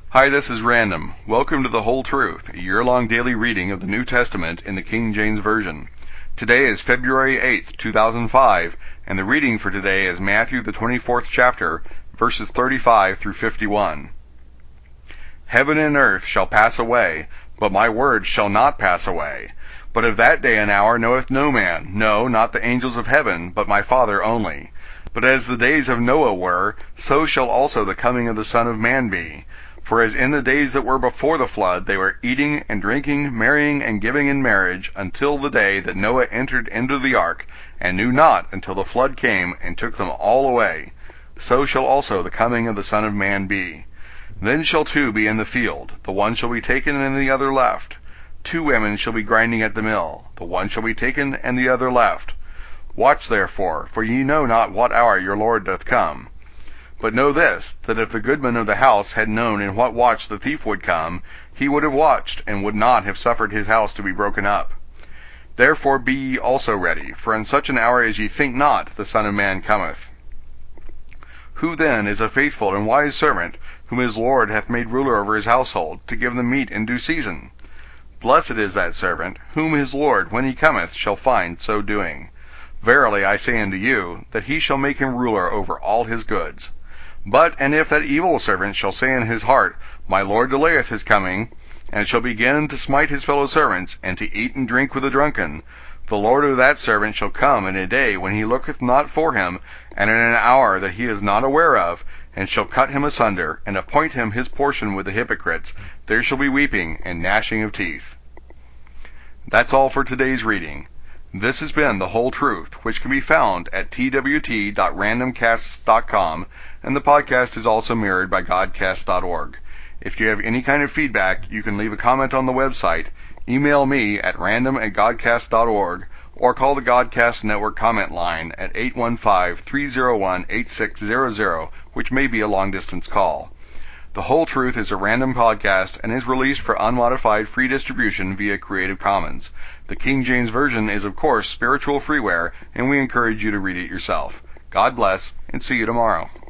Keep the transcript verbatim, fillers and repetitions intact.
Hi, this is Random. Welcome to The Whole Truth, a year-long daily reading of the New Testament in the King James Version. Today is February eighth, two thousand five, and the reading for today is Matthew the twenty-fourth chapter, verses thirty-five through fifty-one. Heaven and earth shall pass away, but my words shall not pass away. But of that day and hour knoweth no man, no, not the angels of heaven, but my Father only. But as the days of Noah were, so shall also the coming of the Son of Man be. For as in the days that were before the flood, they were eating and drinking, marrying and giving in marriage, until the day that Noah entered into the ark, and knew not until the flood came and took them all away, so shall also the coming of the Son of Man be. Then shall two be in the field, the one shall be taken and the other left. Two women shall be grinding at the mill, the one shall be taken and the other left. Watch therefore, for ye know not what hour your Lord doth come. But know this, that if the goodman of the house had known in what watch the thief would come, he would have watched, and would not have suffered his house to be broken up. Therefore be ye also ready, for in such an hour as ye think not, the Son of Man cometh. Who then is a faithful and wise servant, whom his Lord hath made ruler over his household, to give them meat in due season? Blessed is that servant, whom his Lord, when he cometh, shall find so doing. Verily I say unto you, that he shall make him ruler over all his goods. But, and if that evil servant shall say in his heart, My Lord delayeth his coming, and shall begin to smite his fellow servants, and to eat and drink with the drunken, the Lord of that servant shall come in a day when he looketh not for him, and in an hour that he is not aware of, and shall cut him asunder, and appoint him his portion with the hypocrites. There shall be weeping and gnashing of teeth. That's all for today's reading. This has been The Whole Truth, which can be found at t w t dot random casts dot com, and the podcast is also mirrored by godcast dot org. If you have any kind of feedback, you can leave a comment on the website, email me at random at godcast dot org, or call the Godcast Network comment line at eight one five, three oh one, eight six zero zero, which may be a long-distance call. The Whole Truth is a random podcast and is released for unmodified free distribution via Creative Commons. The King James Version is, of course, spiritual freeware, and we encourage you to read it yourself. God bless, and see you tomorrow.